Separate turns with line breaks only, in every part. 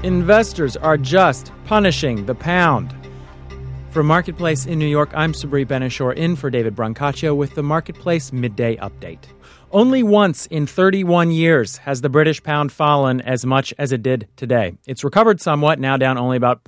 Investors are just punishing the pound. From Marketplace in New York, I'm Sabri Benishore in for David Brancaccio with the Marketplace Midday Update. Only once in 31 years has the British pound fallen as much as it did today. It's recovered somewhat, now down only about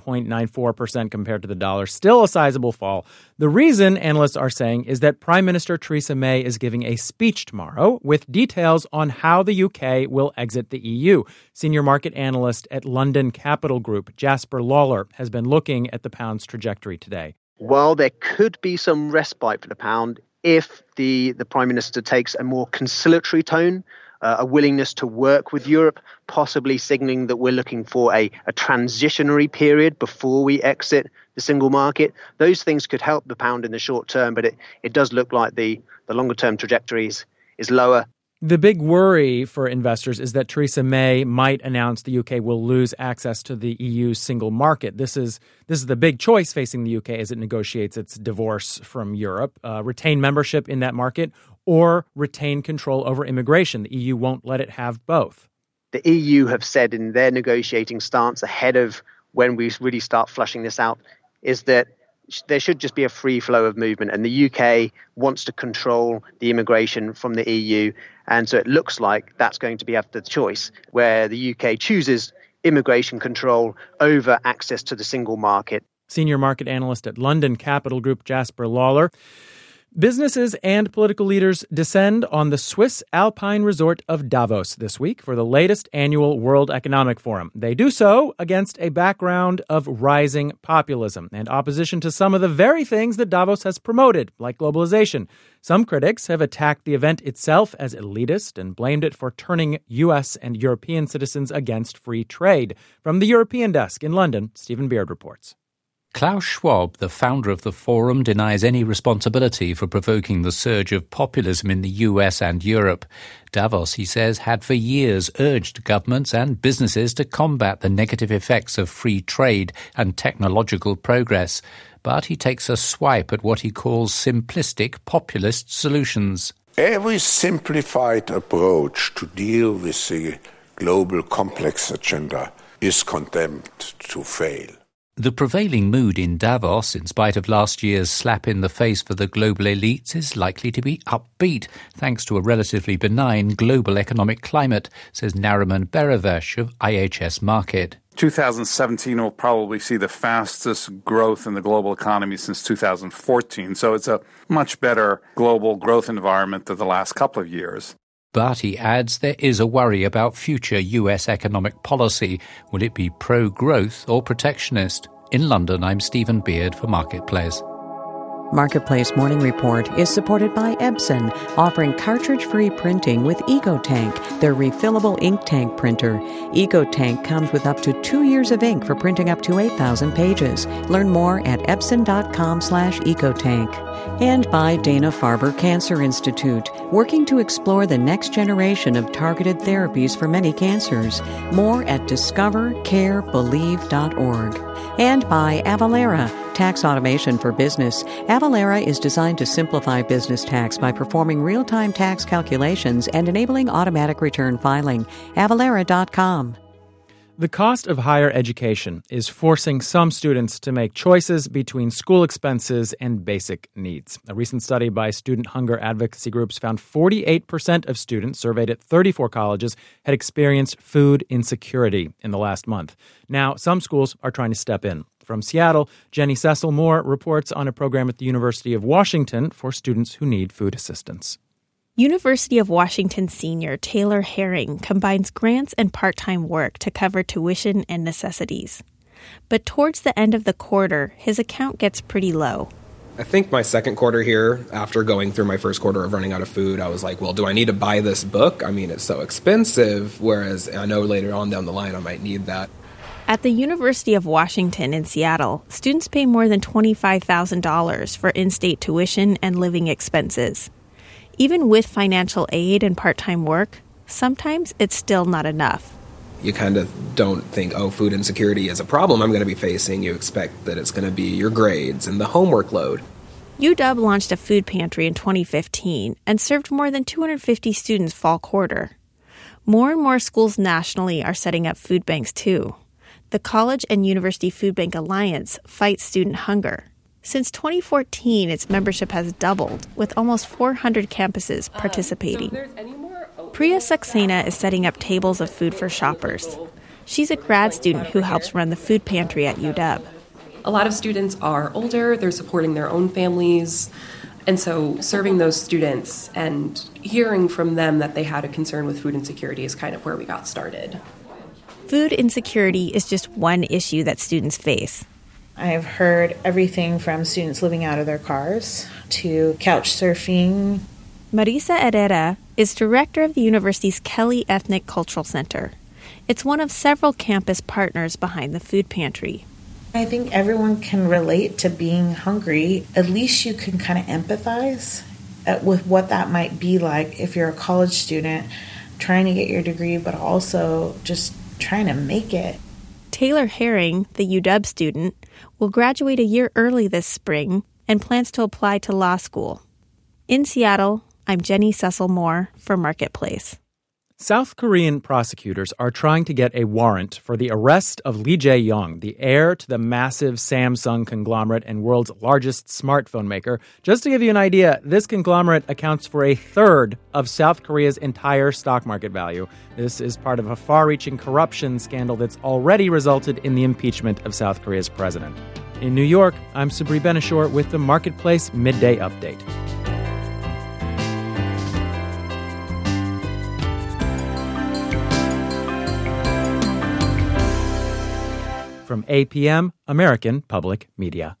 0.94% compared to the dollar. Still a sizable fall. The reason, analysts are saying, is that Prime Minister Theresa May is giving a speech tomorrow with details on how the UK will exit the EU. Senior market analyst at London Capital Group, Jasper Lawler, has been looking at the pound's trajectory today.
While there could be some respite for the pound, if the Prime Minister takes a more conciliatory tone, a willingness to work with Europe, possibly signalling that we're looking for a transitionary period before we exit the single market, those things could help the pound in the short term, but it does look like the longer-term trajectory is lower.
The big worry for investors is that Theresa May might announce the UK will lose access to the EU's single market. This is the big choice facing the UK as it negotiates its divorce from Europe. Retain membership in that market or retain control over immigration. The EU won't let it have both.
The EU have said in their negotiating stance ahead of when we really start flushing this out is that there should just be a free flow of movement, and the UK wants to control the immigration from the EU. And so it looks like that's going to be up to the choice, where the UK chooses immigration control over access to the single market.
Senior market analyst at London Capital Group, Jasper Lawler. Businesses and political leaders descend on the Swiss Alpine resort of Davos this week for the latest annual World Economic Forum. They do so against a background of rising populism and opposition to some of the very things that Davos has promoted, like globalization. Some critics have attacked the event itself as elitist and blamed it for turning U.S. and European citizens against free trade. From the European desk in London, Stephen Beard reports.
Klaus Schwab, the founder of the forum, denies any responsibility for provoking the surge of populism in the US and Europe. Davos, he says, had for years urged governments and businesses to combat the negative effects of free trade and technological progress. But he takes a swipe at what he calls simplistic populist solutions.
Every simplified approach to deal with the global complex agenda is condemned to fail.
The prevailing mood in Davos, in spite of last year's slap in the face for the global elites, is likely to be upbeat, thanks to a relatively benign global economic climate, says Nariman Beravesh of IHS Markit.
2017 will probably see the fastest growth in the global economy since 2014, so it's a much better global growth environment than the last couple of years.
But, he adds, there is a worry about future US economic policy. Will it be pro-growth or protectionist? In London, I'm Stephen Beard for Marketplace.
Marketplace Morning Report is supported by Epson, offering cartridge-free printing with EcoTank, their refillable ink tank printer. EcoTank comes with up to 2 years of ink for printing up to 8,000 pages. Learn more at epson.com/EcoTank. And by Dana-Farber Cancer Institute, working to explore the next generation of targeted therapies for many cancers. More at discovercarebelieve.org. And by Avalara, tax automation for business. Avalara is designed to simplify business tax by performing real-time tax calculations and enabling automatic return filing. Avalara.com.
The cost of higher education is forcing some students to make choices between school expenses and basic needs. A recent study by student hunger advocacy groups found 48% of students surveyed at 34 colleges had experienced food insecurity in the last month. Now, some schools are trying to step in. From Seattle, Jenny Cecil Moore reports on a program at the University of Washington for students who need food assistance.
University of Washington senior Taylor Herring combines grants and part-time work to cover tuition and necessities. But towards the end of the quarter, his account gets pretty low.
I think my second quarter here, after going through my first quarter of running out of food, I was like, well, do I need to buy this book? I mean, it's so expensive, whereas I know later on down the line I might need that.
At the University of Washington in Seattle, students pay more than $25,000 for in-state tuition and living expenses. Even with financial aid and part-time work, sometimes it's still not enough.
You kind of don't think, oh, food insecurity is a problem I'm going to be facing. You expect that it's going to be your grades and the homework load.
UW launched a food pantry in 2015 and served more than 250 students fall quarter. More and more schools nationally are setting up food banks too. The College and University Food Bank Alliance fights student hunger. Since 2014, its membership has doubled, with almost 400 campuses participating. Priya Saxena is setting up tables of food for shoppers. She's a grad student who helps run the food pantry at UW.
A lot of students are older, they're supporting their own families, and so serving those students and hearing from them that they had a concern with food insecurity is kind of where we got started.
Food insecurity is just one issue that students face.
I've heard everything from students living out of their cars to couch surfing.
Marisa Herrera is director of the university's Kelly Ethnic Cultural Center. It's one of several campus partners behind the food pantry.
I think everyone can relate to being hungry. At least you can kind of empathize with what that might be like if you're a college student trying to get your degree, but also just trying to make it.
Taylor Herring, the UW student, will graduate a year early this spring and plans to apply to law school. In Seattle, I'm Jenny Cecil-Moore for Marketplace.
South Korean prosecutors are trying to get a warrant for the arrest of Lee Jae-yong, the heir to the massive Samsung conglomerate and world's largest smartphone maker. Just to give you an idea, this conglomerate accounts for a third of South Korea's entire stock market value. This is part of a far-reaching corruption scandal that's already resulted in the impeachment of South Korea's president. In New York, I'm Sabri Benishore with the Marketplace Midday Update. From APM, American Public Media.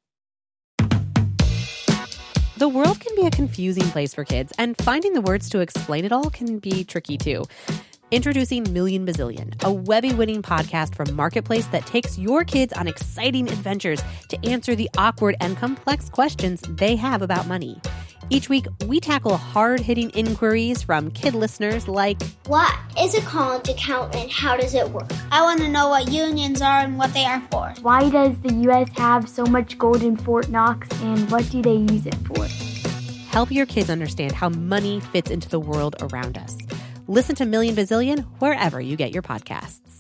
The world can be a confusing place for kids, and finding the words to explain it all can be tricky too. Introducing Million Bazillion, a Webby-winning podcast from Marketplace that takes your kids on exciting adventures to answer the awkward and complex questions they have about money. Each week, we tackle hard-hitting inquiries from kid listeners like,
what is a college account and how does it work? I want to know what unions are and what they are for.
Why does the U.S. have so much gold in Fort Knox and what do they use it for?
Help your kids understand how money fits into the world around us. Listen to Million Bazillion wherever you get your podcasts.